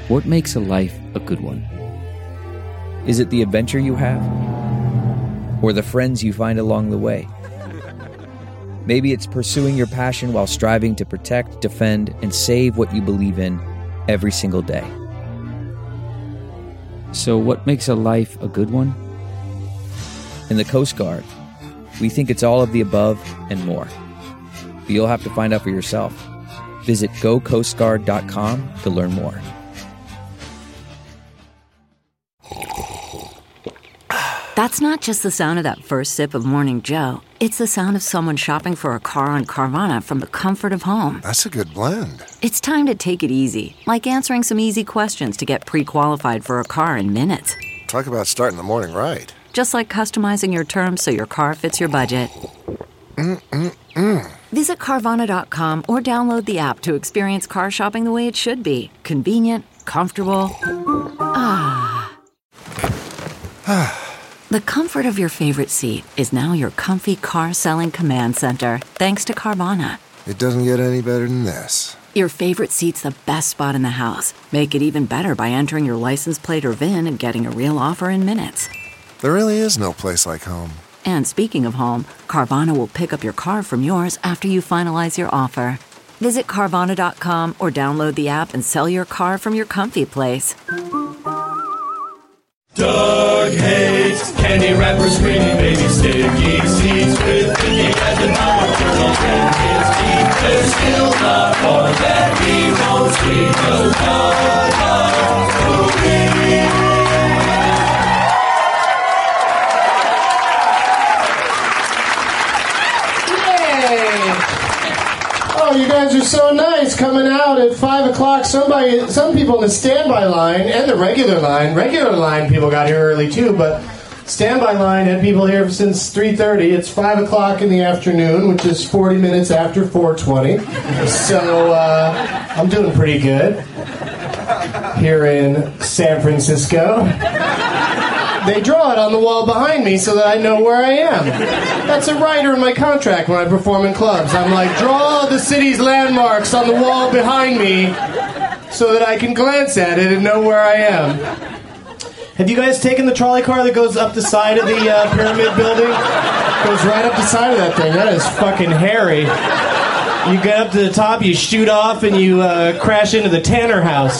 What makes a life a good one? Is it the adventure you have? Or the friends you find along the way? Maybe it's pursuing your passion while striving to protect, defend, and save what you believe in every single day. So what makes a life a good one? In the Coast Guard, we think it's all of the above and more. But you'll have to find out for yourself. Visit gocoastguard.com to learn more. That's not just the sound of that first sip of Morning Joe. It's the sound of someone shopping for a car on Carvana from the comfort of home. That's a good blend. It's time to take it easy, like answering some easy questions to get pre-qualified for a car in minutes. Talk about starting the morning right. Just like customizing your terms so your car fits your budget. Visit Carvana.com or download the app to experience car shopping the way it should be. Convenient, comfortable. The comfort of your favorite seat is now your comfy car selling command center, thanks to Carvana. It doesn't get any better than this. Your favorite seat's the best spot in the house. Make it even better by entering your license plate or VIN and getting a real offer in minutes. There really is no place like home. And speaking of home, Carvana will pick up your car from yours after you finalize your offer. Visit Carvana.com or download the app and sell your car from your comfy place. Doug hates candy wrappers, screaming baby sticky seeds with Mickey as the power kernels and his teeth. There's still not one that he won't sweet, 'cause Oh, you guys are so nice coming out at 5 o'clock. Some people in the standby line and the regular line people got here early too, but standby line had people here since 3:30. It's 5 o'clock in the afternoon, which is 40 minutes after 4:20. So I'm doing pretty good here in San Francisco. They draw it on the wall behind me so that I know where I am. That's a rider in my contract when I perform in clubs. I'm like, draw the city's landmarks on the wall behind me so that I can glance at it and know where I am. Have you guys taken the trolley car that goes up the side of the Pyramid building? Goes right up the side of that thing. That is fucking hairy. You get up to the top, you shoot off, and you crash into the Tanner house.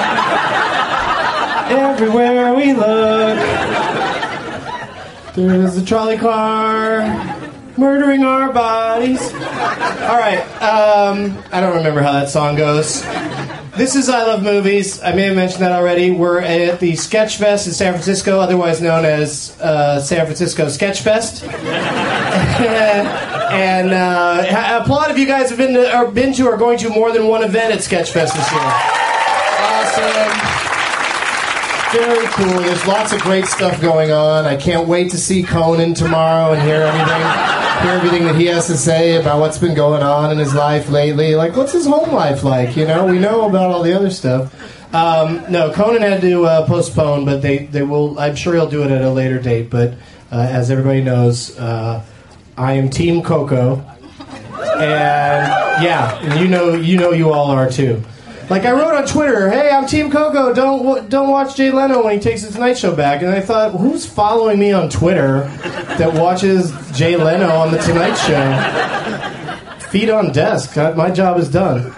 Everywhere we look, there's a trolley car murdering our bodies. All right, I don't remember how that song goes. This is I Love Movies. I may have mentioned that already. We're at the Sketchfest in San Francisco, otherwise known as San Francisco Sketchfest. And applaud if you guys have been to or going to more than one event at Sketchfest this year. Awesome. Very cool. There's lots of great stuff going on. I can't wait to see Conan tomorrow and hear everything that he has to say about what's been going on in his life lately. Like, what's his home life like? You know, we know about all the other stuff. No, Conan had to postpone, but they will. I'm sure he'll do it at a later date. But as everybody knows, I am Team Coco, and yeah, and you know you all are too. Like, I wrote on Twitter, hey, I'm Team Coco, don't watch Jay Leno when he takes his Tonight Show back. And I thought, who's following me on Twitter that watches Jay Leno on the Tonight Show? Feet on desk. My job is done.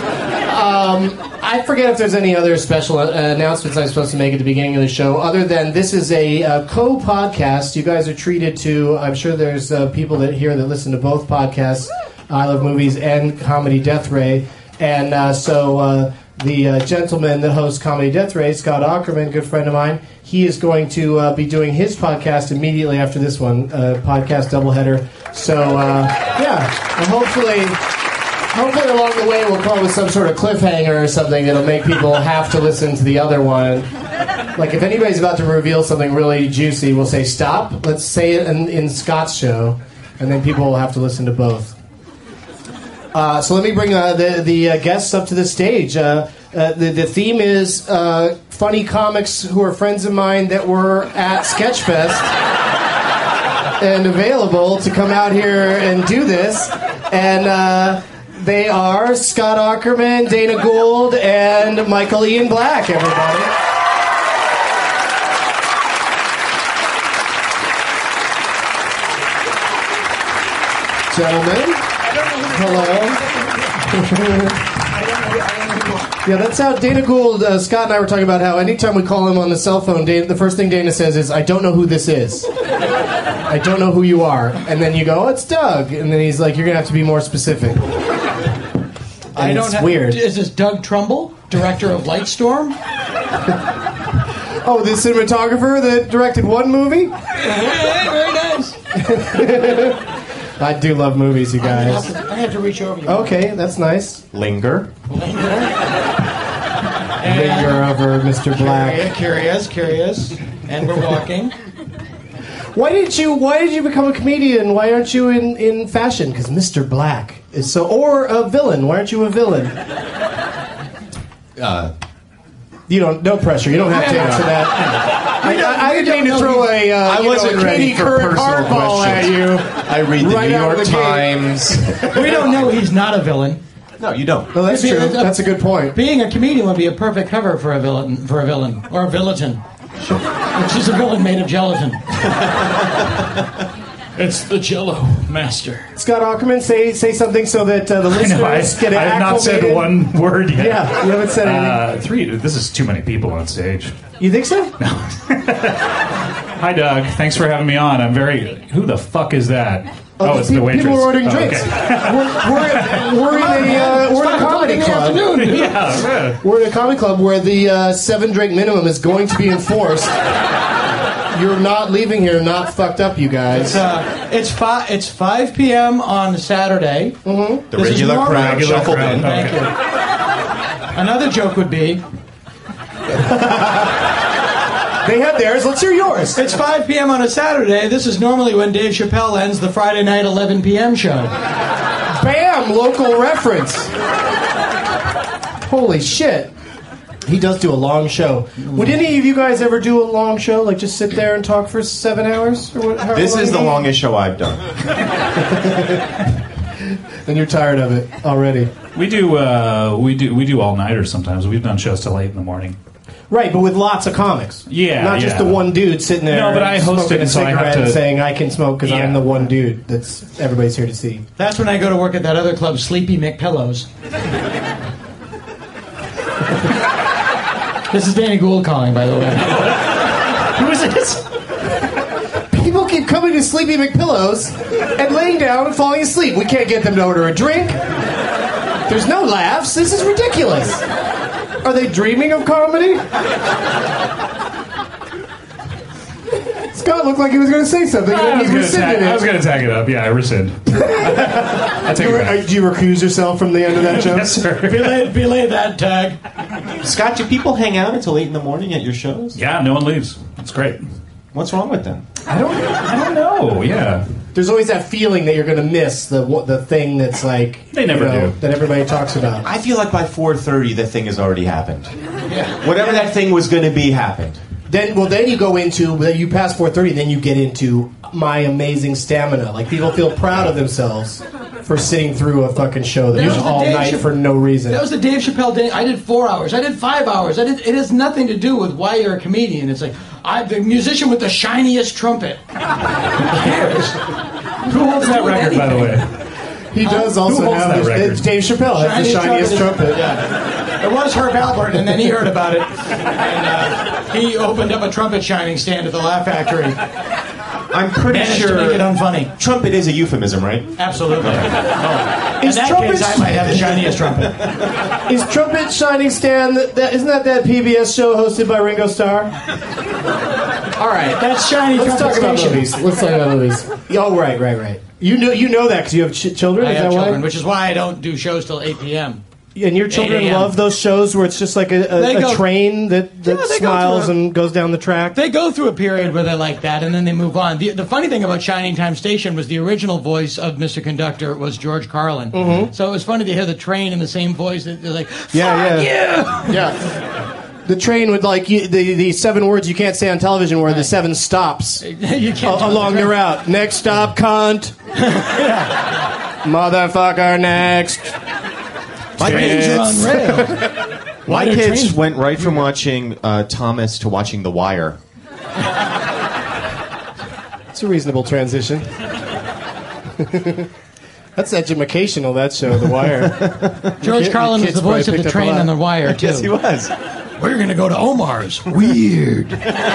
I forget if there's any other special announcements I'm supposed to make at the beginning of the show, other than this is a co-podcast. You guys are treated to, I'm sure there's people here that listen to both podcasts, I Love Movies and Comedy Death Ray. And so the gentleman that hosts Comedy Death Ray, Scott Aukerman, good friend of mine, he is going to be doing his podcast immediately after this one, podcast doubleheader. So, yeah, and hopefully along the way we'll come up with some sort of cliffhanger or something that'll make people have to listen to the other one. Like, if anybody's about to reveal something really juicy, we'll say, stop, let's say it in Scott's show, and then people will have to listen to both. So let me bring the guests up to the stage. The theme is funny comics who are friends of mine that were at Sketchfest and available to come out here and do this. And They are Scott Aukerman, Dana Gould, and Michael Ian Black, everybody. Gentlemen, hello. Yeah, that's how Dana Gould, Scott and I were talking about how anytime we call him on the cell phone, the first thing Dana says is, I don't know who this is. I don't know who you are. And then you go, oh, it's Doug. And then he's like, you're going to have to be more specific. And it's weird. Is this Doug Trumbull, director of Lightstorm? Oh, the cinematographer that directed one movie? Very nice. I do love movies, you guys. I have to reach over you. Okay, that's nice. Linger. Linger over Mr. Black. Curious. And we're walking. Why did you become a comedian? Why aren't you in fashion? Because Mr. Black is so... Or a villain. Why aren't you a villain? You don't... No pressure. You don't have to answer that. I didn't mean to throw a Katie Couric hardball at you. I read the Right New out of York the gate. Times. We don't know he's not a villain. No, you don't. No, that's true. That's a good point. Being a comedian would be a perfect cover for a villain, or a villetin. Which is a villain made of gelatin. It's the Jello Master. Scott Aukerman, say something so that the listeners get acclimated. I have not said one word yet. Yeah, you haven't said anything. This is too many people on stage. You think so? No. Hi, Doug. Thanks for having me on. I'm very... Who the fuck is that? Oh, it's the waitress. People are ordering drinks. Okay. We're in a comedy club. Yeah. We're in a comedy club where the 7-drink minimum is going to be enforced. You're not leaving here not fucked up, you guys. It's 5 p.m. on Saturday. Mm-hmm. The regular crowd shuffled in. Thank you. Another joke would be... They had theirs. Let's hear yours. It's 5 p.m. on a Saturday. This is normally when Dave Chappelle ends the Friday night 11 p.m. show. Bam! Local reference. Holy shit. He does do a long show. Would any of you guys ever do a long show? Like just sit there and talk for 7 hours? Or This is the longest show I've done. And you're tired of it already. We do all-nighters sometimes. We've done shows till 8 in the morning. Right, but with lots of comics. Yeah, Not just the one dude sitting there. No, but I host smoking it, a so I have cigarette to- and saying I can smoke because Yeah. I'm the one dude that's everybody's here to see. That's when I go to work at that other club, Sleepy McPillows. This is Danny Gould calling, by the way. Who is this? People keep coming to Sleepy McPillows and laying down and falling asleep. We can't get them to order a drink. There's no laughs. This is ridiculous. Are they dreaming of comedy? Scott looked like he was going to say something. And then he rescinded I was it. going to tag it up. Yeah, I rescind. I take it back. Do you recuse yourself from the end of that joke? Yes, sir. Belay that tag. Scott, do people hang out until 8 in the morning at your shows? Yeah, no one leaves. It's great. What's wrong with them? I don't know. Yeah. There's always that feeling that you're going to miss the thing that's like... They never do. That everybody talks about. I feel like by 4:30 the thing has already happened. Whatever that thing was going to be happened. Then you go into, you pass 4:30, then you get into my amazing stamina. Like, people feel proud of themselves for sitting through a fucking show that was all night for no reason. That was the Dave Chappelle day. I did 4 hours. I did 5 hours. It has nothing to do with why you're a comedian. It's like, I'm the musician with the shiniest trumpet. Who cares? Who holds that record, by the way? He does also holds have that record? Dave Chappelle has the shiniest trumpet. Yeah. It was Herb Alpert, and then he heard about it. And he opened up a trumpet shining stand at the Laugh Factory. I'm pretty Managed sure to make it unfunny. trumpet is a euphemism, right? Absolutely. In Is that trumpet- case, I might have the shiniest trumpet. Is Trumpet Shining Stand, isn't that PBS show hosted by Ringo Starr? All right. That's shiny Let's trumpet talk about station. movies. Let's talk about movies. Oh, right. You know that because you have children? I Is have that children, why? which is why I don't do shows till 8 p.m. And your children 8 a.m. love those shows where it's just like a go- train that they go smiles through a- and goes down the track. They go through a period where they're like that, and then they move on. The funny thing about Shining Time Station was the original voice of Mr. Conductor was George Carlin. Mm-hmm. So it was funny to hear the train in the same voice. They're like, "Fuck Yeah. you!" Yeah. The train with the 7 words you can't say on television where the 7 stops You can't do along it. the route. Next stop, cunt. Motherfucker, next. My Trains are on kids, rails. my do kids trains- went right from watching Thomas to watching The Wire. It's a reasonable transition. That's educational, that show, The Wire. George Carlin was kids the voice of probably the picked up a train lot. on the wire, too. Yes, he was. We're going to go to Omar's. Weird.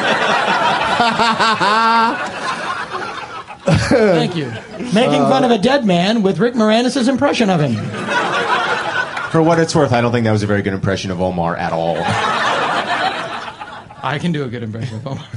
Thank you. Making fun of a dead man with Rick Moranis' impression of him. For what it's worth, I don't think that was a very good impression of Omar at all. I can do a good impression of Omar.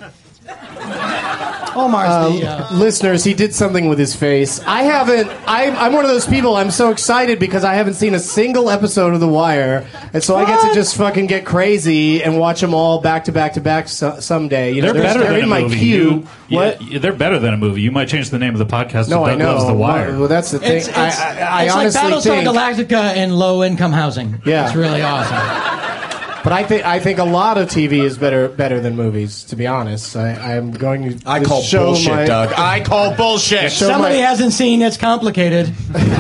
Omar's the... Listeners, he did something with his face. I'm one of those people, I'm so excited because I haven't seen a single episode of The Wire, and so I get to just fucking get crazy and watch them all back to back to back someday. You know, They're better they're than in a my movie. queue. What? Yeah, they're better than a movie. You might change the name of the podcast No, to I Doug know. Loves The Wire. Well, that's the thing. It's I like honestly Battlestar think... Galactica in low-income housing. Yeah. It's really awesome. But I think a lot of TV is better than movies. To be honest, I'm going to. I call show bullshit, my, Doug. I call bullshit. Show Somebody my- hasn't seen It's Complicated.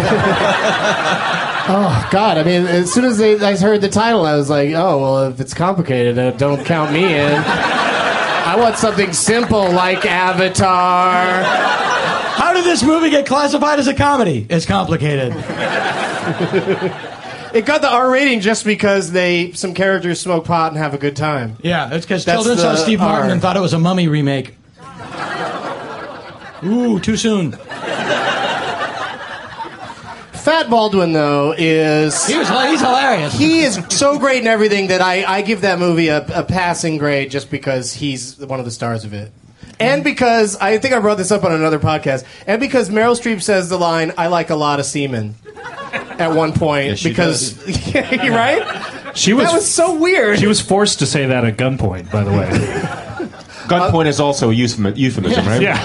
Oh God! I mean, as soon as I heard the title, I was like, "Oh well, if it's complicated, don't count me in." I want something simple like Avatar. How did this movie get classified as a comedy? It's complicated. It got the R rating just because some characters smoke pot and have a good time. Yeah, it's because That's children saw the Steve Martin R. and thought it was a Mummy remake. Ooh, too soon. Fat Baldwin, though, he's hilarious. He is so great in everything that I give that movie a passing grade just because he's one of the stars of it. And because, I think I brought this up on another podcast, and because Meryl Streep says the line, "I like a lot of semen," at one point. Yes, she because, right? That was so weird. She was forced to say that at gunpoint, by the way. Gunpoint is also a euphemism, right? Yeah.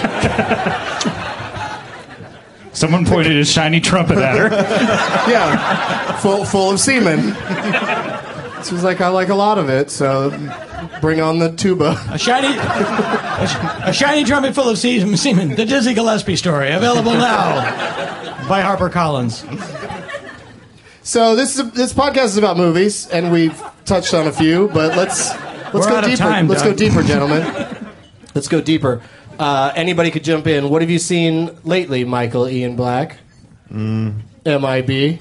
Someone pointed his shiny trumpet at her. Yeah, full of semen. She was like, "I like a lot of it, so bring on the tuba." A shiny trumpet full of semen. The Dizzy Gillespie story, available now by HarperCollins. So this podcast is about movies, and we've touched on a few, but let's We're go out of deeper. time, Let's Doug. go deeper, gentlemen. Let's go deeper. Anybody could jump in. What have you seen lately, Michael Ian Black? MIB.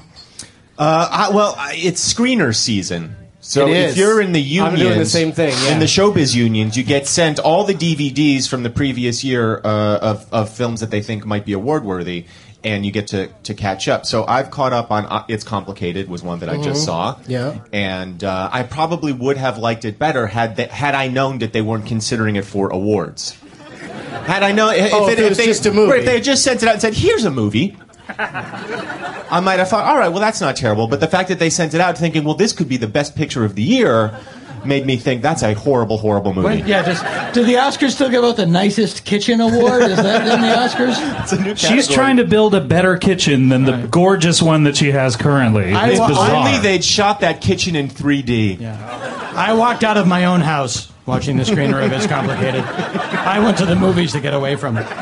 It's screener season. So It if is. you're in the unions, I'm doing the same thing, yeah. in the showbiz unions, you get sent all the DVDs from the previous year of films that they think might be award worthy, and you get to catch up. So I've caught up on It's Complicated was one that I just saw. Yeah. And I probably would have liked it better had I known that they weren't considering it for awards. Had I known if it was just a movie. If they had just sent it out and said, "Here's a movie," I might have thought, all right, well, that's not terrible. But the fact that they sent it out thinking, well, this could be the best picture of the year, made me think that's a horrible, horrible movie. Wait, yeah, do the Oscars still give out the nicest kitchen award? Is that in the Oscars? It's a new She's category. trying to build a better kitchen than the gorgeous one that she has currently. It's If bizarre. only they'd shot that kitchen in 3D. I walked out of my own house watching the screener of It's Complicated. I went to the movies to get away from it.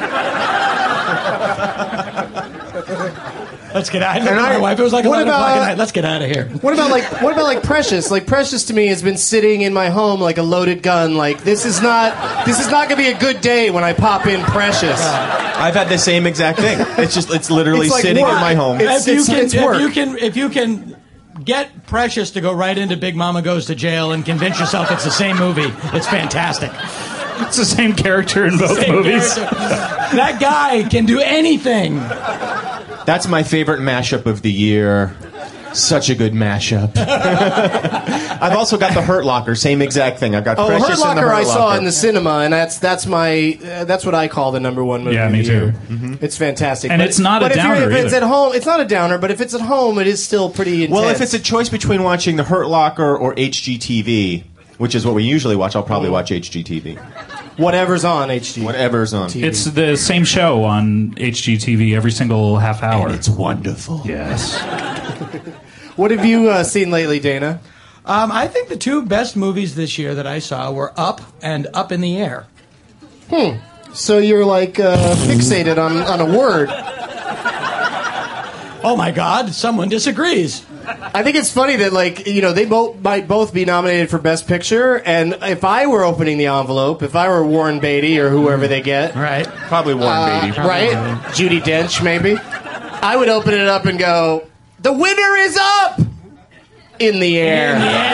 Let's get out. I looked at my wife. It was like What 11 o'clock about- at night. Let's get out of here. What about like Precious? Like Precious to me has been sitting in my home like a loaded gun. Like this is not gonna be a good day when I pop in Precious. I've had the same exact thing. It's literally It's like sitting work. in my home. It's work. If you can get Precious to go right into Big Mama Goes to Jail and convince yourself it's the same movie, it's fantastic. It's the same character in both Same movies. character. That guy can do anything. That's my favorite mashup of the year. Such a good mashup. I've also got The Hurt Locker, same exact thing. I've got Precious Hurt and The Locker Hurt I saw Locker. in the cinema, and that's what I call the number one movie. Yeah, of me the year. too. It's fantastic, And But- it's not a but downer If it's either. at home, it's not a downer. But if it's at home, it is still pretty intense. Well, if it's a choice between watching The Hurt Locker or HGTV, which is what we usually watch, I'll probably watch HGTV. whatever's on HD, Whatever's on. TV. It's the same show on HGTV every single half hour. It's wonderful. Yes. What have you seen lately, Dana? I think the two best movies this year that I saw were Up and Up in the Air. So you're like fixated on a word. Oh my God, someone disagrees. I think it's funny that, like, you know, they might both be nominated for Best Picture, and if I were opening the envelope, if I were Warren Beatty or whoever they get, Right. Probably Warren Beatty. right? Judi Dench, maybe. I would open it up and go, "The winner is up in the air."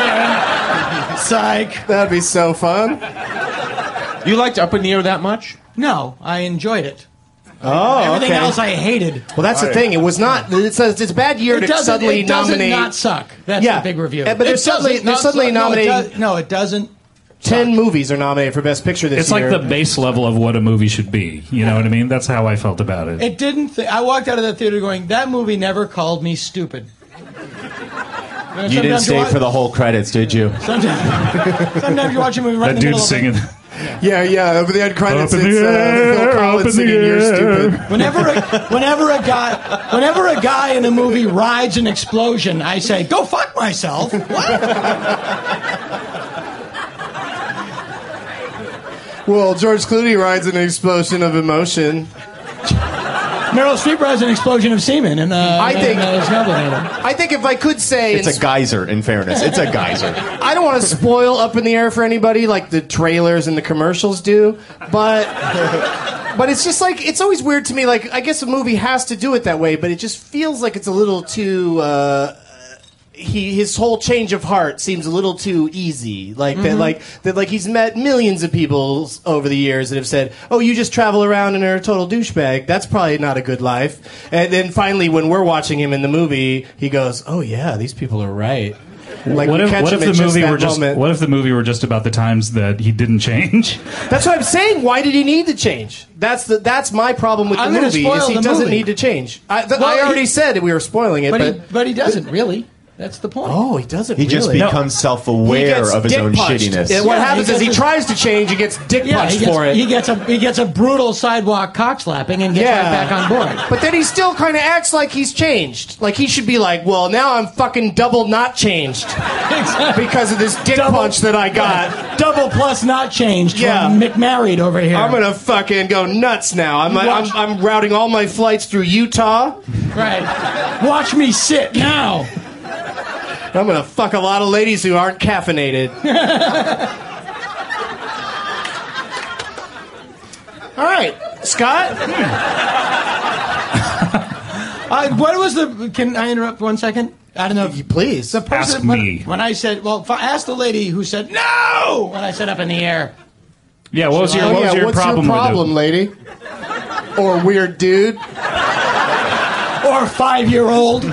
Psych. That'd be so fun. You liked Up in the Air that much? No, I enjoyed it. Oh, Everything okay. else I hated. Well, that's the thing. It was not. It's a bad year to suddenly it doesn't nominate. not suck. That's Yeah. the big review. But they're suddenly nominating. No, it doesn't. 10 movies are nominated for Best Picture this It's year. like the base level of what a movie should be. You know what I mean? That's how I felt about it. It didn't. I walked out of the theater going, that movie never called me stupid. You didn't stay for the whole credits, did you? Sometimes you watch a movie right That in the middle dude of singing. Yeah. Over the end credits, Up in it's the air, Phil up Collins in singing the "You're air." Stupid." Whenever a guy in a movie rides an explosion, I say, "Go fuck myself." What? Well, George Clooney rides an explosion of emotion. Meryl Streep rides an explosion of semen, and I think if I could say, It's a geyser, in fairness. It's a geyser. I don't want to spoil Up in the Air for anybody like the trailers and the commercials do, but it's just like, it's always weird to me. Like, I guess a movie has to do it that way, but it just feels like it's a little too. His whole change of heart seems a little too easy. Like that, he's met millions of people over the years that have said, "Oh, you just travel around and are a total douchebag. That's probably not a good life." And then finally, when we're watching him in the movie, he goes, "Oh yeah, these people are right." Like, What we if, catch what him if at the movie that were just? moment. What if the movie were just about the times that he didn't change? That's what I'm saying. Why did he need to change? That's my problem with the I'm gonna movie. spoil Is he the doesn't movie. need to change. I Well, already said that we were spoiling it, But he doesn't really. That's the point. oh, he doesn't. He just really. becomes He self-aware gets of his dick own punched. shittiness. And what Yeah, happens he is he gets- tries to change and gets dick punched for it. He gets a brutal sidewalk cock slapping and gets right back on board. But then he still kind of acts like he's changed. Like he should be like, well, now I'm fucking double not changed because of this dick punch that I got. Double plus not changed. Yeah. From McMarried over here. I'm gonna fucking go nuts now. I'm routing all my flights through Utah. Right. Watch me sit now. I'm gonna fuck a lot of ladies who aren't caffeinated. All right, Scott. What was the? Can I interrupt 1 second? I don't know. Please. The person, Ask me. When I said, ask the lady who said no when I said up in the air. Yeah. What was your What's your problem problem, with lady? Or weird dude? Or 5-year-old.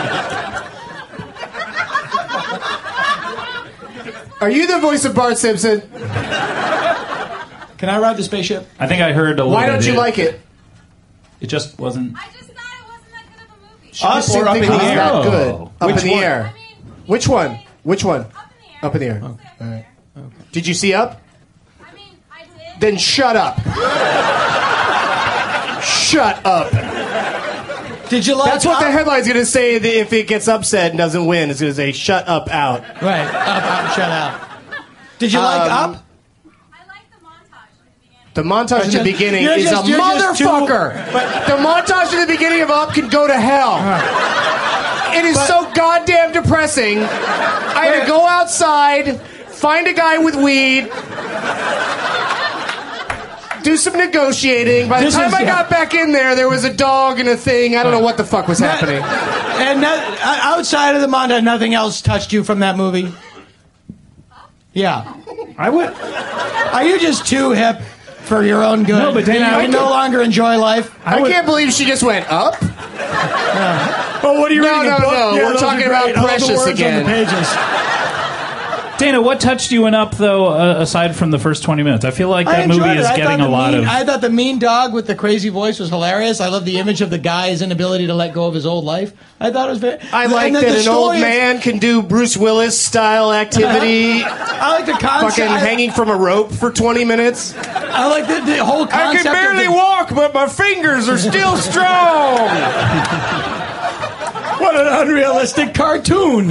Are you the voice of Bart Simpson? Can I ride the spaceship? it? I think I heard a little Why bit don't you like it? It just wasn't. I just thought it wasn't that good of a movie. Us or Up in the That Air? good. Oh. Up Which in the one? air. I mean, Which one? Which one? up in the air. Up in the air. Did you see Up? I mean, I did. Then shut up. Shut up. Did you like? That's what the Up? headline's going to say if it gets upset and doesn't win. It's going to say, shut up, out. Right. Up, shut out. Did you like Up? I like the montage at the beginning. The montage in the beginning you're is just- a you're just motherfucker. The montage in the beginning of Up can go to hell. It is so goddamn depressing. I had to go outside, find a guy with weed, do some negotiating. By the time I got back in there was a dog and a thing. I don't know what the fuck was happening. And outside of the montage, nothing else touched you from that movie? Yeah. I would. Are you just too hip for your own good? No, but Dana, you I can would- no longer enjoy life. I can't believe she just went up. Oh, what are you No, reading? no, a book? no. Yeah, We're those talking are about great. All the Precious words on the again. pages. Dana, what touched you in Up though? Aside from the first 20 minutes, I feel like I that movie enjoyed it. is I getting thought a lot of. I thought the mean dog with the crazy voice was hilarious. I love the image of the guy's inability to let go of his old life. I thought it was very. I like and that the an old story is- man can do Bruce Willis style activity. I like the concept. Fucking hanging from a rope for 20 minutes. I like the whole concept. of the, walk, but my fingers are still strong. What an unrealistic cartoon!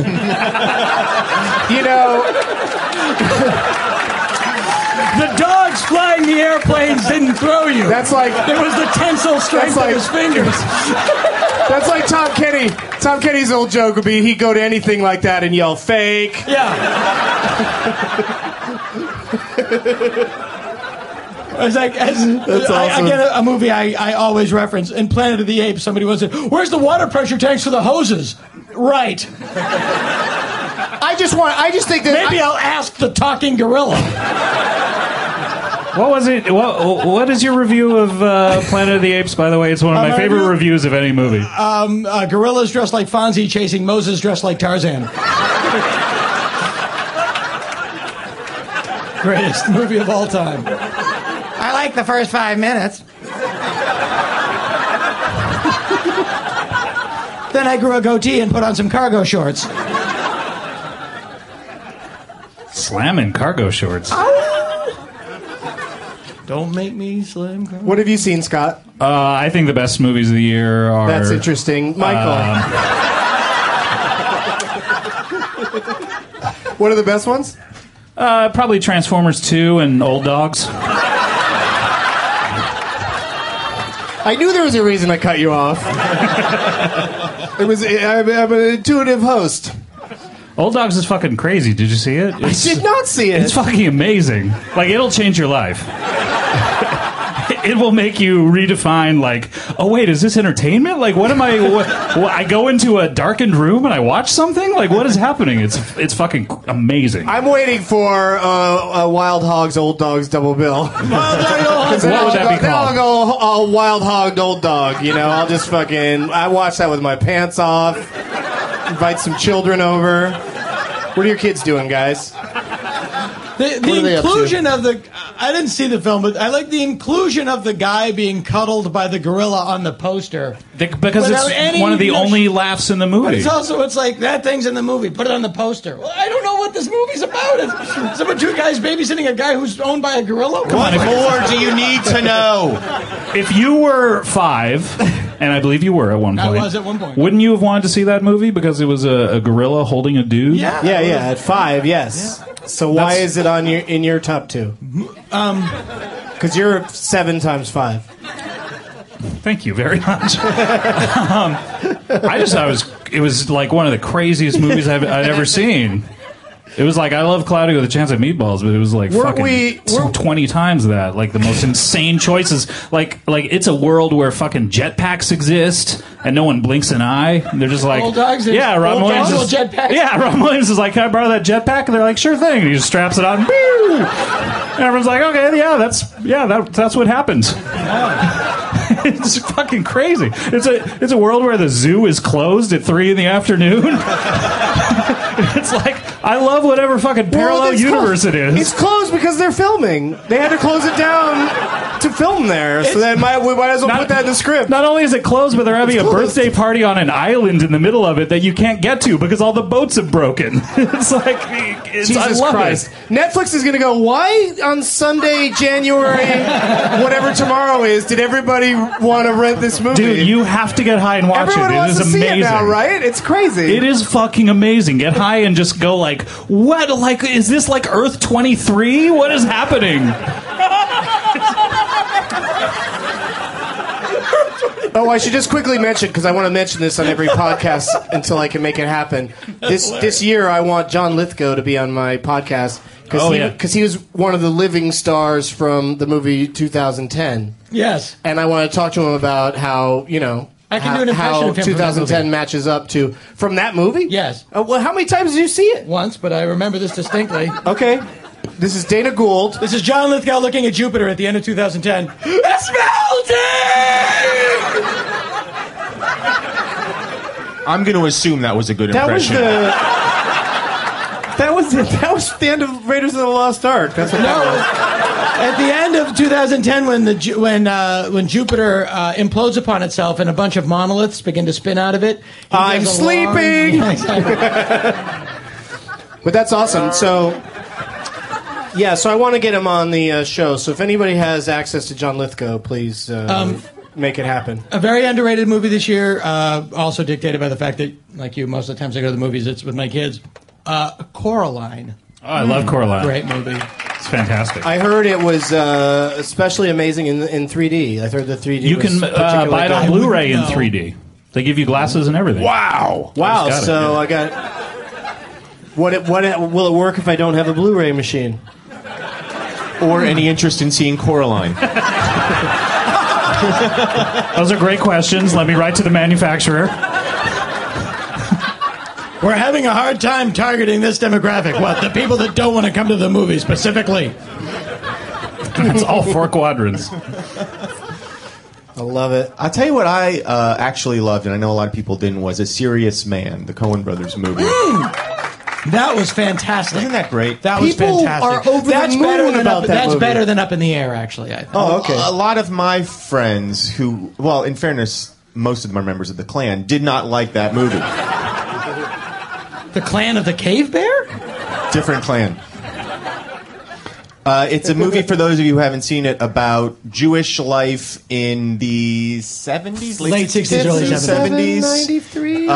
You know, The dog's flying the air airplanes didn't throw you. That's like it was the tensile strength of his fingers. That's like Tom Kenny. Tom Kenny's old joke would be he'd go to anything like that and yell fake. It's like, That's awesome. I get a movie I always reference. In Planet of the Apes, somebody once said, "Where's the water pressure tanks for the hoses?" Right. I just think that maybe I'll ask the talking gorilla. What was it? What is your review of Planet of the Apes? By the way, it's one of my favorite reviews of any movie. Gorillas dressed like Fonzie chasing Moses dressed like Tarzan. Greatest movie of all time. I like the first 5 minutes. Then I grew a goatee and put on some cargo shorts. Slamming cargo shorts. Don't make me slim. What have you seen, Scott? I think the best movies of the year are... That's interesting. Michael. What are the best ones? Probably Transformers 2 and Old Dogs. I knew there was a reason I cut you off. I'm an intuitive host. Old Dogs is fucking crazy. Did you see it? I did not see it. It's fucking amazing. Like, it'll change your life. It will make you redefine, like, oh, wait, is this entertainment? Like, what am I... I go into a darkened room and I watch something? Like, what is happening? It's fucking amazing. I'm waiting for Wild Hogs, Old Dogs double bill. What would that be Then I'll called? go Wild Hog, Old Dog. You know, I'll just fucking... I watch that with my pants off. Invite some children over. What are your kids doing, guys? The inclusion of the... I didn't see the film, but I like the inclusion of the guy being cuddled by the gorilla on the poster. Because it's one of the only laughs in the movie. But it's like, that thing's in the movie. Put it on the poster. Well, I don't know what this movie's about. It's about two guys babysitting a guy who's owned by a gorilla? What more do you need to know? If you were 5... And I believe you were at one point. I was at one point. Wouldn't you have wanted to see that movie because it was a gorilla holding a dude? Yeah. At 5, yes. Yeah. So why is it on in your top 2? Because you're 7 times 5. Thank you very much. I just thought it was like one of the craziest movies I'd ever seen. It was like, I love Cloudy with a Chance of Meatballs, but it was like 20 times that. Like, the most insane choices. Like it's a world where fucking jetpacks exist, and no one blinks an eye. And they're just like... Old Dogs Robin Williams is... jetpacks. Yeah, Robin Williams is like, can I borrow that jetpack? And they're like, sure thing. And he just straps it on. And everyone's like, okay, that's what happens. It's fucking crazy. It's a world where the zoo is closed at 3 p.m. It's like, I love whatever fucking parallel universe it is. It's closed because they're filming. They had to close it down to film there, so then we might as well put that in the script. Not only is it closed, but they're having a birthday party on an island in the middle of it that you can't get to because all the boats have broken. It's like, Jesus Christ. Netflix is going to go, why on Sunday, January, whatever tomorrow is, did everybody want to rent this movie? Dude, you have to get high and watch Everyone it. It wants is to amazing. See it now, right? It's crazy. It is fucking amazing. Get high and just go like, what? Like, is this like Earth 23? What is happening? Oh, I should just quickly mention, because I want to mention this on every podcast until I can make it happen. This year, I want John Lithgow to be on my podcast because he was one of the living stars from the movie 2010. Yes. And I want to talk to him about how, I can do an impression how of him from that 2010 movie. Matches up to... From that movie? Yes. Well, how many times did you see it? Once, but I remember this distinctly. Okay. This is Dana Gould. This is John Lithgow looking at Jupiter at the end of 2010. It's melting! I'm going to assume that was a good impression. That was the end of Raiders of the Lost Ark. That's what that was. At the end of 2010, when Jupiter implodes upon itself and a bunch of monoliths begin to spin out of it, I'm sleeping. But that's awesome. So I want to get him on the show. So if anybody has access to John Lithgow, please make it happen. A very underrated movie this year, also dictated by the fact that, like you, most of the times I go to the movies, it's with my kids. Coraline. Oh, I love Coraline. Great movie. It's fantastic. I heard it was especially amazing in 3D. I heard the 3D. You can was particularly buy it on good. Blu-ray in 3D. They give you glasses and everything. Wow. Wow. Got it, So yeah. I got. What will it work if I don't have a Blu-ray machine? Or any interest in seeing Coraline? Those are great questions. Let me write to the manufacturer. We're having a hard time targeting this demographic. What? The people that don't want to come to the movie specifically. It's all 4 quadrants. I love it. I'll tell you what I actually loved, and I know a lot of people didn't, was A Serious Man, the Coen Brothers movie. That was fantastic. Isn't that great? That was People fantastic. are over that's the moon better than about that That's movie. better than Up in the Air, actually. I think. Oh, okay. A lot of my friends who, well, in fairness, most of them are members of the Klan, did not like that movie. The Clan of the Cave Bear? Different Klan. It's a movie, for those of you who haven't seen it, about Jewish life in the 70s? Late 60s, early 70s. 93.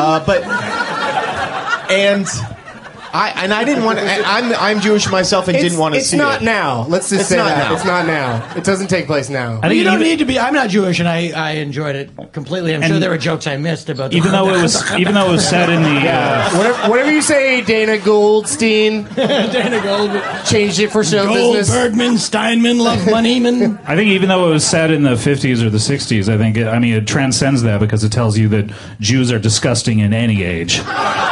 I didn't want to. I'm Jewish myself and didn't want to see it. It's not now. Let's just It's say not that. now. It's not now. It doesn't take place now. I think You don't even- need to be. I'm not Jewish, and I enjoyed it completely. I'm sure And there were jokes I missed about. even though it was set in the Whatever you say, Dana Goldstein. Dana Gold, Changed it for show business. Bergman, Steinman, Love Moneyman. I think even though it was set in the 50s or the 60s, I think it transcends that because it tells you that Jews are disgusting in any age.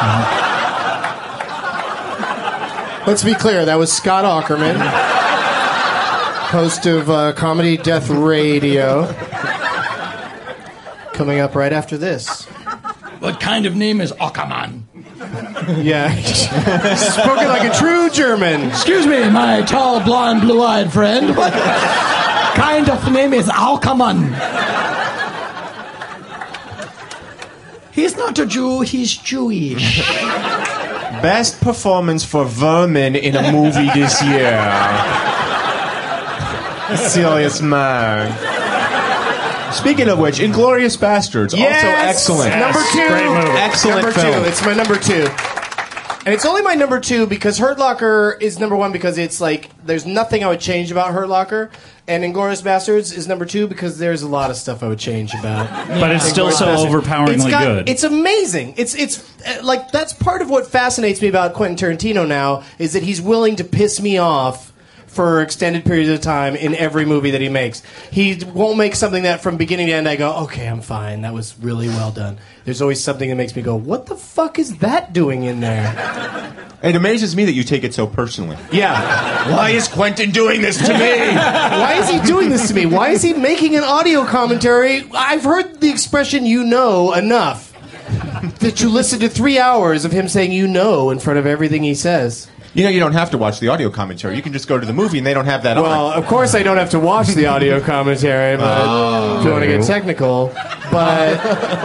Let's be clear. That was Scott Aukerman, host of Comedy Death Radio. Coming up right after this. What kind of name is Ockermann? Yeah. Spoken like a true German. Excuse me, my tall, blonde, blue-eyed friend. What kind of name is Ockermann? He's not a Jew. He's Jewish. Best performance for Vermin in a movie this year. Serious Man. Speaking of which, Inglourious Bastards, also excellent. Number two. Great movie. Excellent number film. two. It's my number 2. And it's only my number 2 because Hurt Locker is number 1 because it's like there's nothing I would change about Hurt Locker. And Inglourious Bastards is number 2 because there's a lot of stuff I would change about. But it's still so overpoweringly good. It's amazing. It's like that's part of what fascinates me about Quentin Tarantino now is that he's willing to piss me off for extended periods of time in every movie that he makes. He won't make something that from beginning to end I go, okay, I'm fine. That was really well done. There's always something that makes me go, what the fuck is that doing in there? It amazes me that you take it so personally. Yeah. Why is Quentin doing this to me? Why is he doing this to me? Why is he making an audio commentary? I've heard the expression "you know" enough that you listen to 3 hours of him saying "you know" in front of everything he says. You know, you don't have to watch the audio commentary. You can just go to the movie and they don't have that Well, on. of course I don't have to watch the audio commentary, but if you want to get technical. But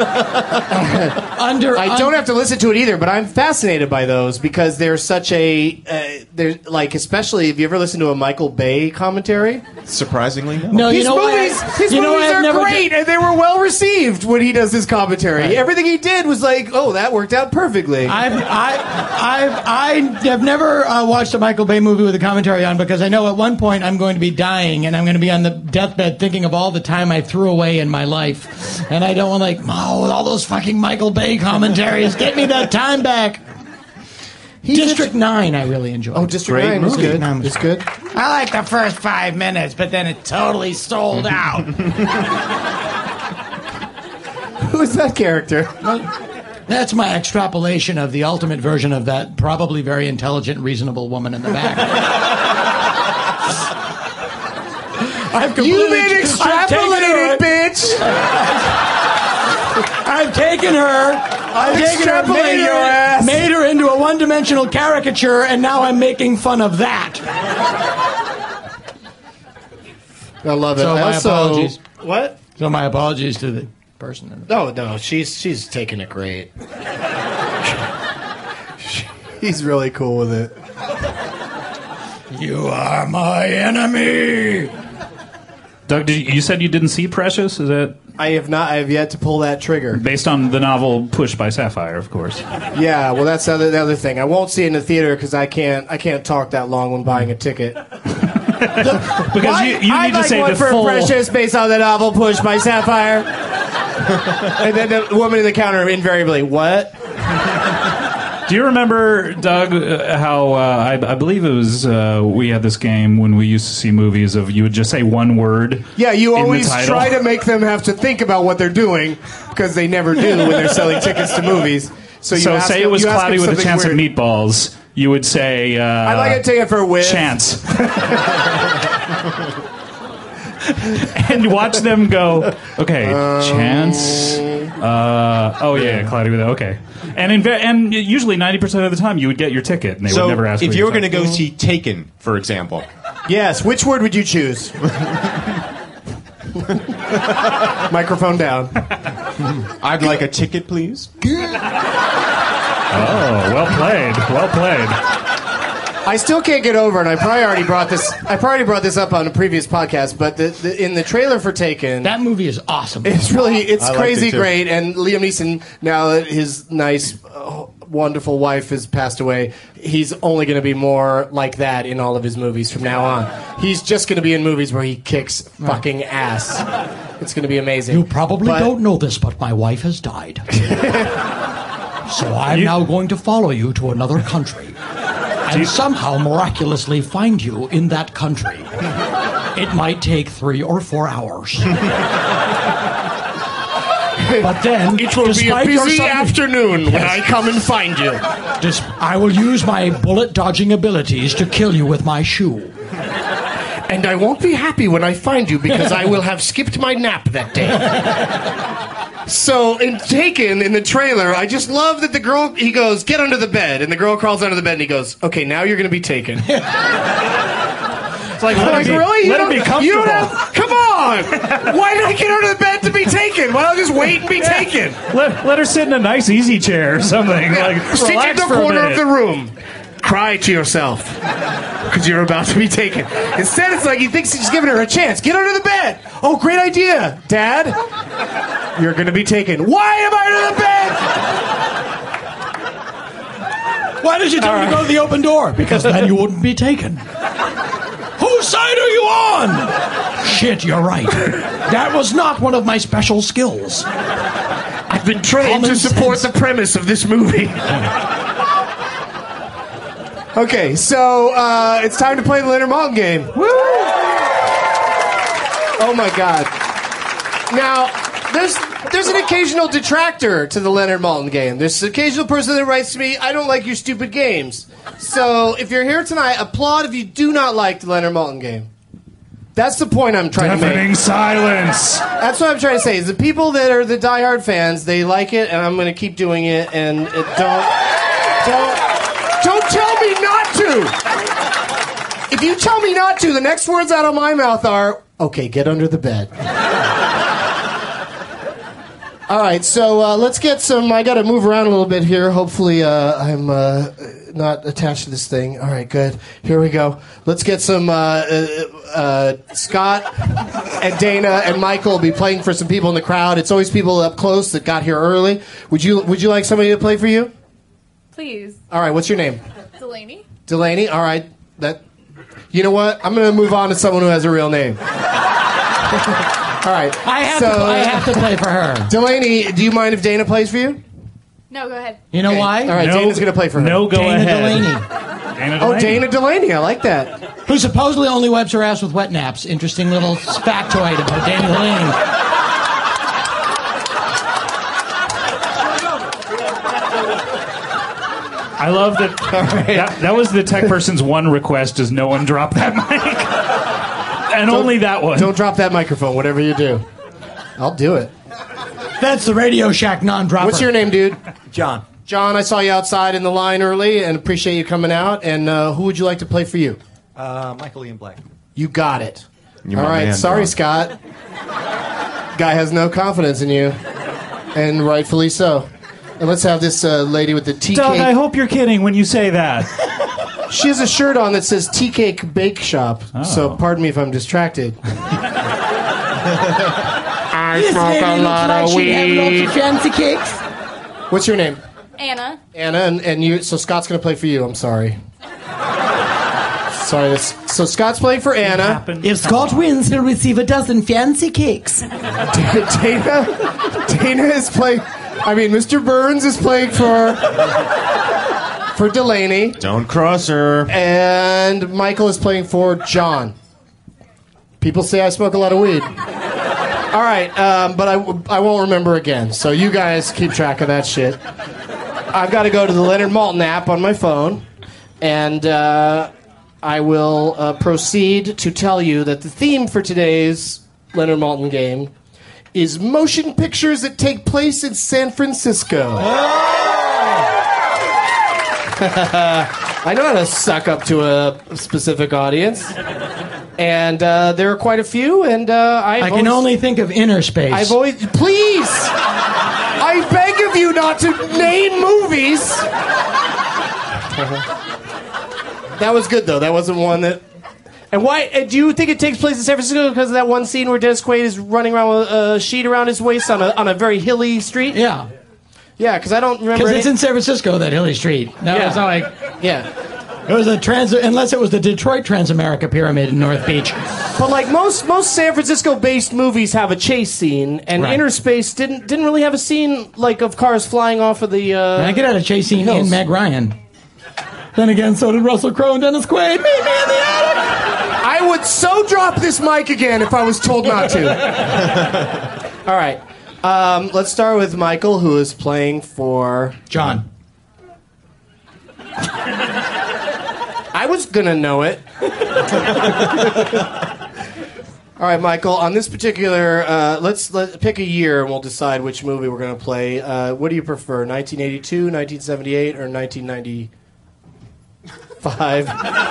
I don't have to listen to it either, but I'm fascinated by those because they're such a they're like, especially if you ever listen to a Michael Bay commentary. Surprisingly, no. No, His movies are great, and they were well received when he does his commentary. Right. Everything he did was like, oh, that worked out perfectly. I have never watched a Michael Bay movie with a commentary on because I know at one point I'm going to be dying and I'm going to be on the deathbed thinking of all the time I threw away in my life, and I don't want all those fucking Michael Bay commentaries. Get me that time back. District 9, I really enjoyed. Oh, District 9 was good. It's good. I like the first 5 minutes, but then it totally sold out. Who is that character? That's my extrapolation of the ultimate version of that probably very intelligent, reasonable woman in the back. You been extrapolated, bitch! I've taken her. Extrapolated your ass. Made her into a one-dimensional caricature, and now I'm making fun of that. I love it. So my apologies. What? So my apologies to the person. Oh no, she's taking it great. He's really cool with it. You are my enemy. Doug, you said you didn't see Precious? Is that I have not. I have yet to pull that trigger. based on the novel Push by Sapphire, of course? Yeah, well, that's the other thing. I won't see it in the theater because I can't talk that long when buying a ticket. Because you need I'd to like say one the for full. Precious based on the novel Push by Sapphire. And then the woman in the counter invariably, what? Do you remember, Doug, how I believe it was we had this game when we used to see movies of you would just say one word. Yeah, you in the always title. try to make them have to think about what they're doing because they never do when they're selling tickets to movies. So, So ask say them- it was you ask Cloudy them with a something Chance weird. of Meatballs. You would say. I'd like to take it for a whiff. Chance. And watch them go. Okay, chance. Oh yeah, Cloudy with okay. And usually 90% of the time you would get your ticket, and they So would never ask. if for you your were going to ticket. go see Taken, for example, Yes, which word would you choose? Microphone down. I'd like a ticket, please. Oh, well played, well played. I still can't get over, and I probably already brought this. I probably brought this up on a previous podcast, but in the trailer for Taken, That movie is awesome. it's liked crazy it too. great. And Liam Neeson, now that his nice, wonderful wife has passed away, he's only going to be more like that in all of his movies from now on. He's just going to be in movies where he kicks fucking ass. It's going to be amazing. You probably But- don't know this, but my wife has died. So I'm now going to follow you to another country and somehow miraculously find you in that country. It might take 3 or 4 hours. But then, It will be a despite your busy sudden- afternoon when I come and find you. I will use my bullet dodging abilities to kill you with my shoe. And I won't be happy when I find you because I will have skipped my nap that day. So in Taken, in the trailer, I just love that the girl, he goes, get under the bed. And the girl crawls under the bed and he goes, okay, now you're going to be taken. It's like, Like, really? let it be comfortable. You don't have, come on! Why did I get under the bed to be taken? Why don't I just wait and be taken? Let her sit in a nice easy chair or something. Like, Sit in relax the for a corner of minute. the room. Cry to yourself. Because you're about to be taken. Instead, it's like he thinks he's giving her a chance. Get under the bed. Oh, great idea, Dad. You're going to be taken. Why am I under the bed? Why did you tell me to go to the open door? Because then you wouldn't be taken. Whose side are you on? Shit, you're right. That was not one of my special skills. I've been trained to support the premise of this movie. Okay, so it's time to play the Leonard Maltin game. Woo! Oh my God! Now, there's an occasional detractor to the Leonard Maltin game. There's an occasional person that writes to me, "I don't like your stupid games." So if you're here tonight, applaud if you do not like the Leonard Maltin game. That's the point I'm trying to Deafening make. silence. That's what I'm trying to say. Is the people that are the diehard fans, they like it, and I'm going to keep doing it. And don't tell me not to. If you tell me not to, the next words out of my mouth are, okay, get under the bed. All right, so let's get some. I got to move around a little bit here. Hopefully, I'm not attached to this thing. All right, good. Here we go. Let's get some. Scott and Dana and Michael will be playing for some people in the crowd. It's always people up close that got here early. Would you like somebody to play for you? Please. All right, what's your name? Delaney. Delaney. All right. You know what? I'm going to move on to someone who has a real name. All right. I have to play for her. Delaney, do you mind if Dana plays for you? No, go ahead. You know why? All right, Dana's going to play for her. No, go Dana ahead. Delaney, Dana Oh, Delaney. Dana Delaney. I like that. who supposedly only wipes her ass with wet naps. Interesting little factoid about Dana Delaney. I love that, that was the tech person's one request is no one drop that mic. And only that one. Don't drop that microphone, whatever you do. I'll do it. That's the Radio Shack non-dropper. What's your name, dude? John. John, I saw you outside in the line early and appreciate you coming out. And who would you like to play for you? Michael Ian Black. You got it. You're All my right, man, sorry, John. Scott. Guy has no confidence in you, and rightfully so. And let's have this lady with the tea Doug, I cake. hope you're kidding when you say that. She has a shirt on that says Tea Cake Bake Shop. So pardon me if I'm distracted. I smoke a lot of weed. fancy cakes. What's your name? Anna. Anna, and you. So Scott's going to play for you. I'm sorry. Sorry. So Scott's playing for Anna. If Scott wins, he'll receive a dozen fancy cakes. Dana is playing. I mean, Mr. Burns is playing for Delaney. Don't cross her. And Michael is playing for John. People say I smoke a lot of weed. All right, but I won't remember again. So you guys keep track of that shit. I've got to go to the Leonard Maltin app on my phone, and I will proceed to tell you that the theme for today's Leonard Maltin game is motion pictures that take place in San Francisco. I know how to suck up to a specific audience. And there are quite a few, and I can only think of Inner Space. I've always... Please! I beg of you not to name movies! That was good, though. That wasn't one that... And why... do you think it takes place in San Francisco because of that one scene where Dennis Quaid is running around with a sheet around his waist on a very hilly street? Yeah. Yeah, because I don't remember... Because it's in San Francisco, that hilly street. No, Yeah. it's not like... Yeah. It was unless it was the Detroit Transamerica Pyramid in North Beach. But like most San Francisco-based movies have a chase scene, and Right. Inner Space didn't really have a scene like of cars flying off of the. I get out a chase scene hills. in Meg Ryan. Then again, so did Russell Crowe and Dennis Quaid. Meet me in the attic. I would so drop this mic again if I was told not to. All right, let's start with Michael, who is playing for John. I was gonna know it. All right, Michael. On this particular, let's pick a year, and we'll decide which movie we're gonna play. What do you prefer, 1982, 1978, or 1995?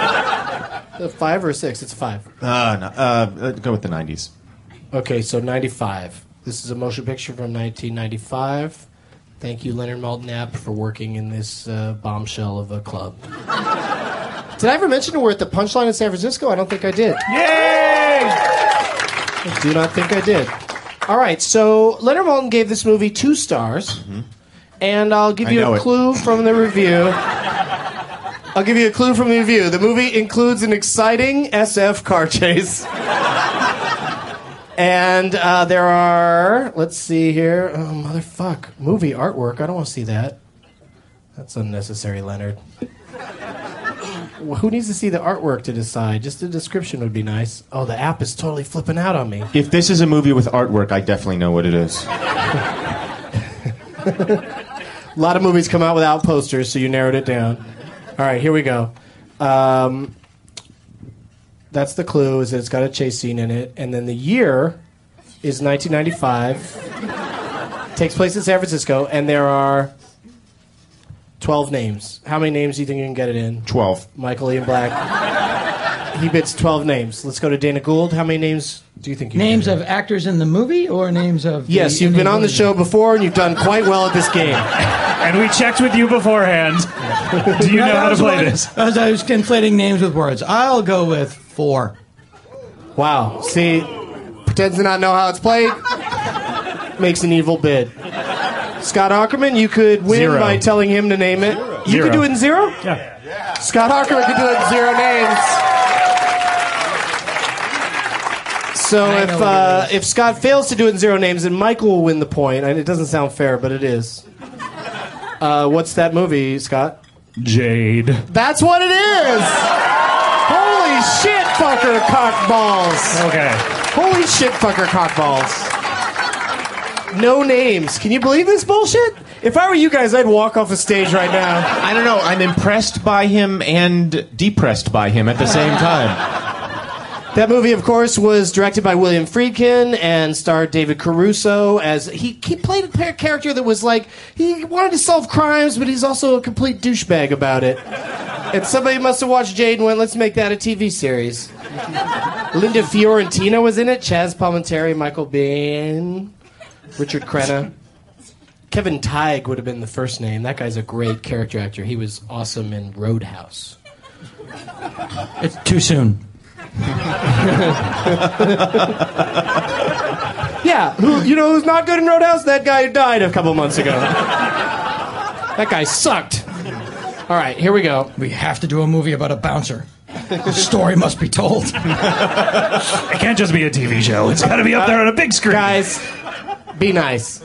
5 or 6? It's 5. No, go with the 90s. Okay, so 95. This is a motion picture from 1995. Thank you, Leonard Maltin app, for working in this bombshell of a club. Did I ever mention we're at the Punchline in San Francisco? I don't think I did. Yay! I do not think I did. All right, so Leonard Maltin gave this movie 2 stars, and I'll give you a clue from the review. I'll give you a clue from the review. The movie includes an exciting SF car chase. And there are, let's see here. Oh, motherfuck. Movie artwork. I don't want to see that. That's unnecessary, Leonard. Who needs to see the artwork to decide? Just the description would be nice. Oh, the app is totally flipping out on me. If this is a movie with artwork, I definitely know what it is. A lot of movies come out without posters, so you narrowed it down. All right, here we go. That's the clue, is that it's got a chase scene in it. And then the year is 1995. Takes place in San Francisco, and there are 12 names. How many names do you think you can get it in? 12. Michael Ian Black. He bits 12 names. Let's go to Dana Gould. How many names do you think you Names can get of actors in the movie or names of... Yes, you've been on the show before, and you've done quite well at this game. And we checked with you beforehand. Do you know how to play this? As I was conflating names with words. I'll go with 4. Wow. See, pretends to not know how it's played. Makes an evil bid. Scott Aukerman, you could win 0. by telling him to name it. You 0. could do it in 0? Yeah. Scott Aukerman could do it in 0 names. So if Scott fails to do it in 0 names, then Michael will win the point. And it doesn't sound fair, but it is. What's that movie, Scott? Jade. That's what it is! Holy shit, fucker cockballs! Okay. Holy shit, fucker cockballs. No names. Can you believe this bullshit? If I were you guys, I'd walk off a stage right now. I don't know. I'm impressed by him and depressed by him at the same time. That movie, of course, was directed by William Friedkin and starred David Caruso as he played a character that was like, he wanted to solve crimes, but he's also a complete douchebag about it. And somebody must have watched Jade and went, let's make that a TV series. Linda Fiorentina was in it, Chaz Palminteri, Michael Biehn, Richard Crenna. Kevin Teig would have been the first name. That guy's a great character actor. He was awesome in Roadhouse. It's too soon. Yeah, who's not good in Roadhouse? That guy who died a couple months ago. That guy sucked. All right, here we go. We have to do a movie about a bouncer. The story must be told. It can't just be a TV show. It's got to be up there on a big screen. Guys, be nice.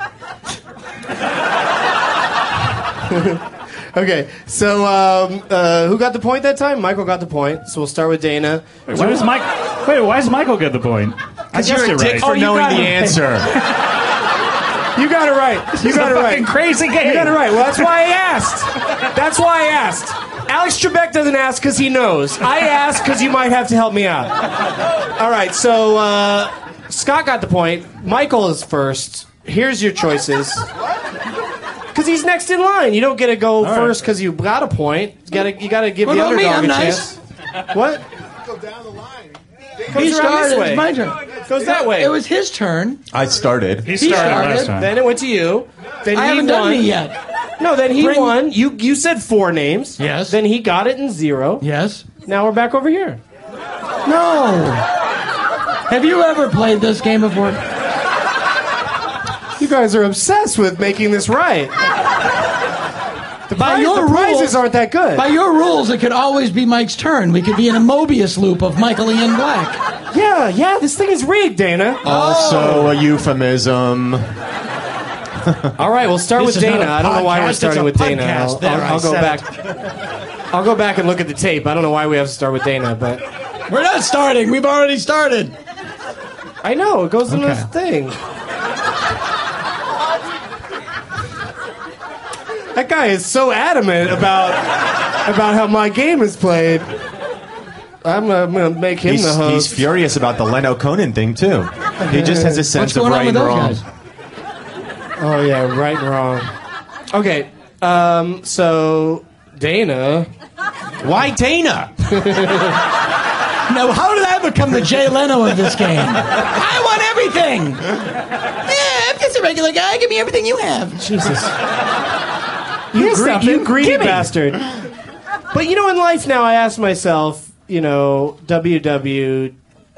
Okay, so who got the point that time? Michael got the point, so we'll start with Dana. Why does Michael get the point? I You're guessed a it dick right. for knowing the answer. You got it right. You got it right. Fucking crazy game. You got it right. Well, that's why I asked. That's why I asked. Alex Trebek doesn't ask because he knows. I asked because you might have to help me out. All right, so Scott got the point. Michael is first. Here's your choices. Because he's next in line. You don't get to go first because you got a point. You gotta give the underdog I'm a nice. chance. What? Go down the line. He Goes around this started. way. It's my turn. Goes that way. It was his turn. I started. He started started. last time. Then it went to you. Then I he haven't won. done me yet. No, then he Bring- won. You said 4 names. Yes. Then he got it in 0. Yes. Now we're back over here. No. Have you ever played this game before? You guys are obsessed with making this right. The prizes aren't that good. By your rules, it could always be Mike's turn. We could be in a Mobius loop of Michael Ian Black. Yeah, this thing is rigged, Dana. Also a euphemism. All right, we'll start This with is not Dana. a I don't know why we're podcast, starting it's with a Dana. podcast. There, I I'll go said back. I'll go back and look at the tape. I don't know why we have to start with Dana, but We're not starting. We've already started. I know it goes in this Okay. thing. That guy is so adamant about how my game is played. I'm gonna make him the host. He's furious about the Leno Conan thing too. He just has a sense What's of going on right with and those wrong. guys? Oh yeah, right and wrong. Okay, so Dana. Why Dana? No, how did I become the Jay Leno of this game? I want everything. Yeah, I'm just a regular guy. Give me everything you have. Jesus. You greedy bastard. But you know, in life now, I ask myself, you know, WWJLD.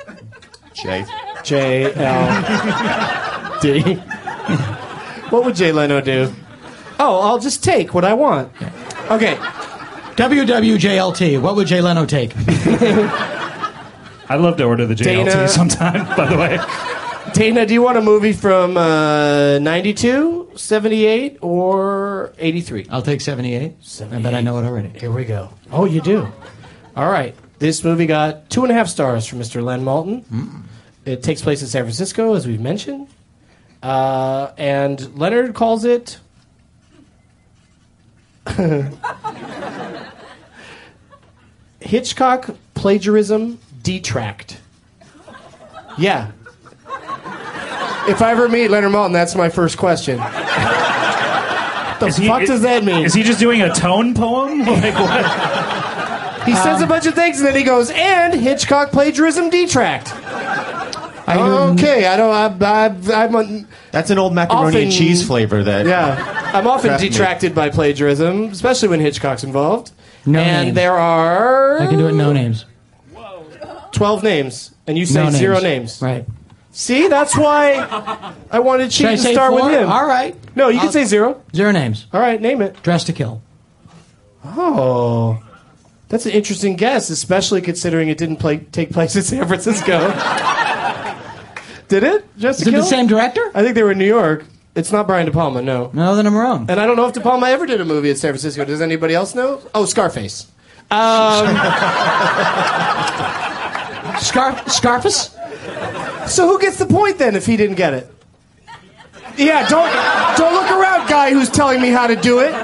What would Jay Leno do? Oh, I'll just take what I want. Okay. WWJLT. What would Jay Leno take? I'd love to order the JLT Dana. sometime, by the way. Dana, do you want a movie from 92, 78, or 83? I'll take 78. I bet I know it already. Here we go. Oh, you do? All right. This movie got 2.5 stars from Mr. Len Malton. It takes place in San Francisco, as we've mentioned. And Leonard calls it... Hitchcock Plagiarism Detract. Yeah. If I ever meet Leonard Maltin, that's my first question. The fuck does that mean? Is he just doing a tone poem? Like what? He says a bunch of things and then he goes, and Hitchcock Plagiarism Detract. Okay, I'm That's an old macaroni Often- and cheese flavor that. yeah. I'm often Craft me. detracted by plagiarism, especially when Hitchcock's involved. No and names. there are I can do it no names. 12 names, and you say No 0 names. Right. See, that's why I wanted to cheat Should I and say start 4? with him. All right. No, you can say 0. 0 names. All right, name it. Dress to Kill. Oh, that's an interesting guess, especially considering it didn't take place in San Francisco. Did it? Dress to Is it Kill? the same director? I think they were in New York. It's not Brian De Palma, no. No, then I'm wrong. And I don't know if De Palma ever did a movie in San Francisco. Does anybody else know? Oh, Scarface. Scarface? So who gets the point then if he didn't get it? Yeah, don't look around, guy who's telling me how to do it.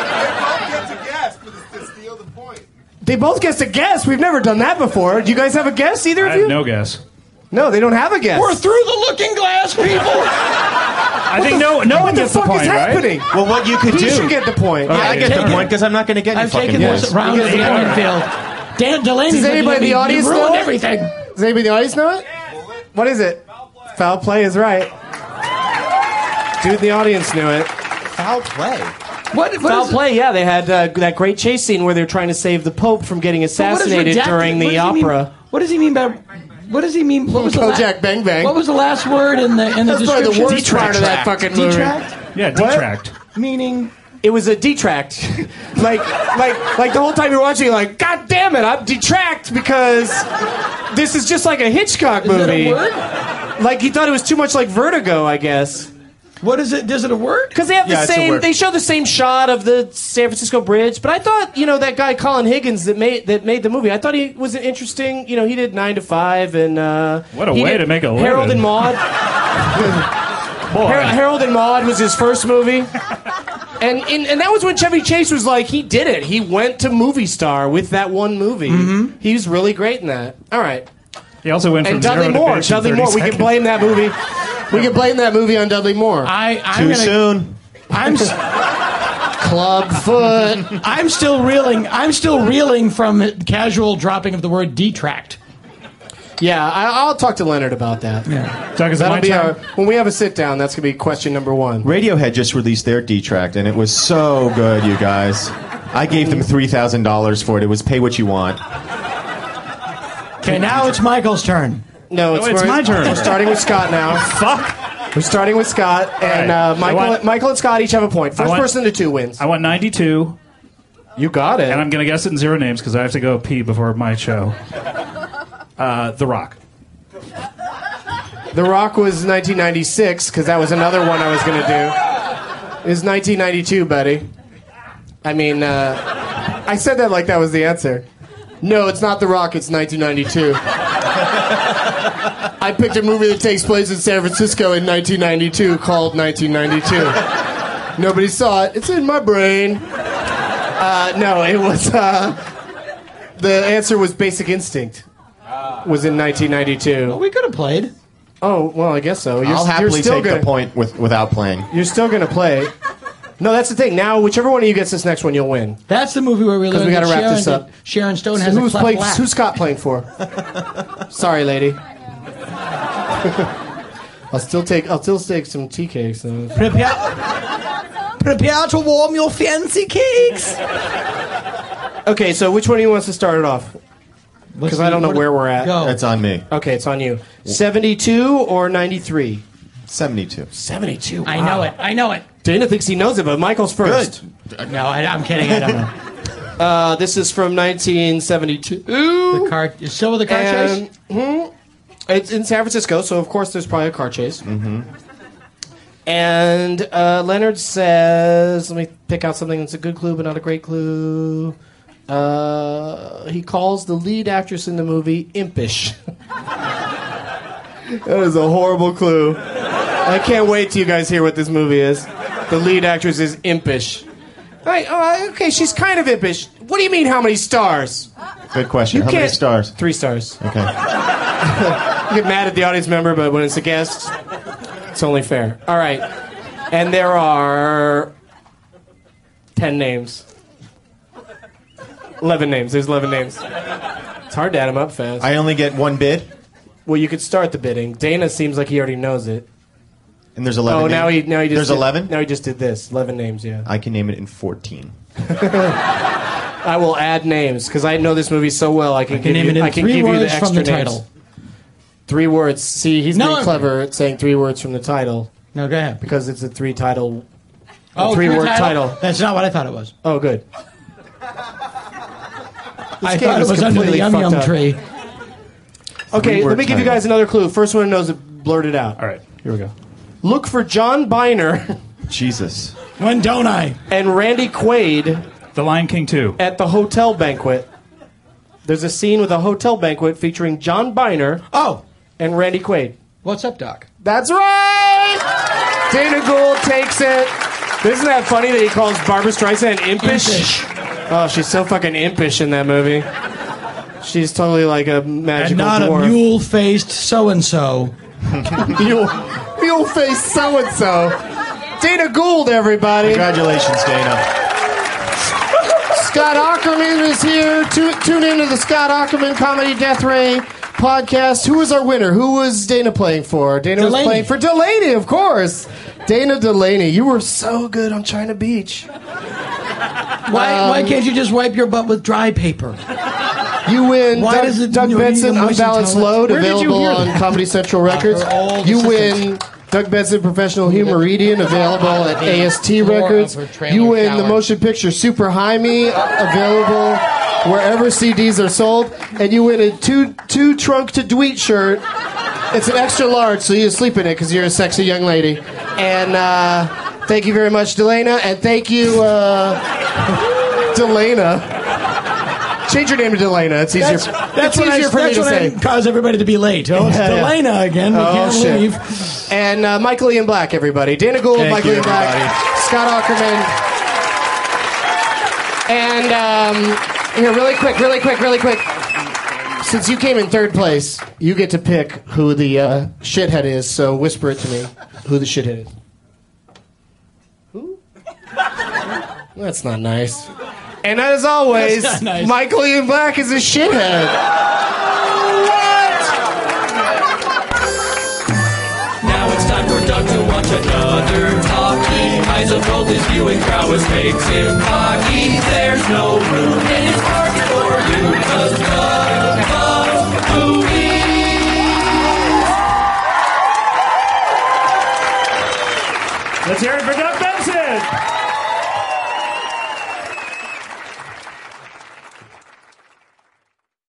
They both get to guess. We've never done that before. Do you guys have a guess, either I of you? have no guess. No, they don't have a guess. We're through the looking glass, people. I think no one What the gets the fuck point, is right? happening? Well, what you could He do. should get the point. Yeah, I get Take the it. point because I'm not going to get any I've fucking taken this points. round of the onion field. Dan Delaney's Does anybody in the audience know ruined it? everything. Does anybody in the audience know it? What is it? Foul play is right. Dude in the audience knew it. Foul play. What Foul is play, yeah. They had that great chase scene where they're trying to save the Pope from getting What is assassinated redacted? during What the does he mean- opera. What does he mean by? What does he mean? What was the Kojak Bang Bang. What was the last word in the That's probably description? the worst part of that fucking movie. Detract? Yeah, detract. Meaning It was a detract. like the whole time you're watching, you're like, God damn it, I'm detract because this is just like a Hitchcock movie. Is that a word? Like he thought it was too much like Vertigo, I guess. What is it? Is it a word? Because they have the Yeah, it's a same. word. They show the same shot of the San Francisco Bridge. But I thought, that guy Colin Higgins that made the movie. I thought he was an interesting. He did 9 to 5 and. What a way to make a living. Harold and Maude. Harold and Maude was his first movie. And that was when Chevy Chase was like, he did it. He went to movie star with that one movie. Mm-hmm. He was really great in that. All right. He also went from And Dudley zero to Moore. bitch in Dudley 30 Moore. We can seconds. blame that movie. We can blame that movie on Dudley Moore. Too soon. Clubfoot. I'm still reeling from casual dropping of the word detract. Yeah, I'll talk to Leonard about that. Yeah. Doug, is it my That'll be turn? when we have a sit down. That's gonna be question number 1. Radiohead just released their D-Tract, and it was so good, you guys. I gave them $3,000 for it. It was pay what you want. Okay, now it's Michael's turn. No, it's my turn. We're starting with Scott now. Fuck. We're starting with Scott, and right. Michael and Scott each have a point. First person to 2 wins. I want 92, You got it. and I'm going to guess it in 0 names because I have to go pee before my show. The Rock. The Rock was 1996 because that was another one I was gonna do. It was 1992, buddy. I mean, I said that like that was the answer. No, it's not The Rock. It's 1992. I picked a movie that takes place in San Francisco in 1992 called 1992. Nobody saw it. It's in my brain. No, it was. The answer was Basic Instinct. Was in 1992. Well, we could have played. Oh, well, I guess so. I'll happily still take the point without playing. You're still going to play. No, that's the thing. Now, whichever one of you gets this next one, you'll win. That's the movie where we learned we gotta that wrap this up. Sharon Stone has a cleft lap. Who's Scott playing for? Sorry, lady. I'll still take some tea cakes. Though. Prepare to warm your fancy cakes. Okay, so which one of you wants to start it off? Because I don't know where we're at. Go. That's on me. Okay, it's on you. 72 or 93? 72. 72. I know it. Dana thinks he knows it, but Michael's first. No, I'm kidding. I don't know. This is from 1972. The car. You're still with the car chase? It's in San Francisco, so of course there's probably a car chase. Mm-hmm. And Leonard says, let me pick out something that's a good clue but not a great clue. He calls the lead actress in the movie impish. That is a horrible clue. I can't wait till you guys hear what this movie is. The lead actress is impish. Okay, she's kind of impish. What do you mean, how many stars? Good question. How many stars? 3 stars. Okay. You get mad at the audience member, but when it's a guest, it's only fair. All right. And there are 10 names. 11 names. There's 11 names. It's hard to add them up fast. I only get 1 bid, Well, you could start the bidding. Dana seems like he already knows it. and there's 11 Oh, names. now he just There's did- 11? Now he just did this. 11 names, yeah. I can name it in 14. I will add names because I know this movie so well. I can give name you. it in I can 3 give you the words extra from the names. title. 3 words. See, he's No, being I'm- clever at saying 3 words from the title No, go ahead. because it's a 3 title. Oh, 3-word title. That's not what I thought it was. Oh, good. I game thought it is was under the completely yum fucked yum up. tree. Okay, 3-word let me give you title. guys another clue. First one who knows it, blurt it out. All right, here we go. Look for John Biner Jesus. When don't I? and Randy Quaid The Lion King 2. at the hotel banquet. There's a scene with a hotel banquet featuring John Biner Oh, and Randy Quaid. what's up, Doc? That's right! Dana Gould takes it. Isn't that funny that he calls Barbara Streisand impish? Oh, she's so fucking impish in that movie. She's totally like a magical And not dwarf. a mule-faced so-and-so. Mule-faced so-and-so. Dana Gould, everybody. Congratulations, Dana. Scott Ackerman is here. Tune into the Scott Ackerman Comedy Death Ray podcast. Who was our winner? Who was Dana playing for? Dana Delaney. was playing for Delaney, of course. Dana Delaney. You were so good on China Beach. Why can't you just wipe your butt with dry paper? You win. Why does it Doug need Benson, a moist Unbalanced towel? Load, Where did you available hear on that? Comedy Central Records. Our old You assistant. win Doug Benson, Professional Humoridian, available at AST Records. of her trailer You win the shower. motion picture Super High Me, available wherever CDs are sold. And you win a two trunk to Dweet shirt. It's an extra large, so you sleep in it because you're a sexy young lady. And thank you very much, Delana. And thank you, Delana. Change your name to Delana. It's easier. That's it's easier for me to say. Cause everybody to be late. Oh, it's Yeah, yeah. Delana again. We can't shit. leave. And Michael Ian Black, everybody. Dana Gould, Thank Michael you, Ian Black, everybody. Scott Aukerman. And here, really quick. Since you came in third place, you get to pick who the shithead is. So whisper it to me, who the shithead is. Who? That's not nice. And as always, That's not nice. Michael Ian Black is a shithead. Now it's time for Doug to watch another talkie. Eyes of gold, his viewing prowess makes him cocky. There's no room in his heart for you, 'cause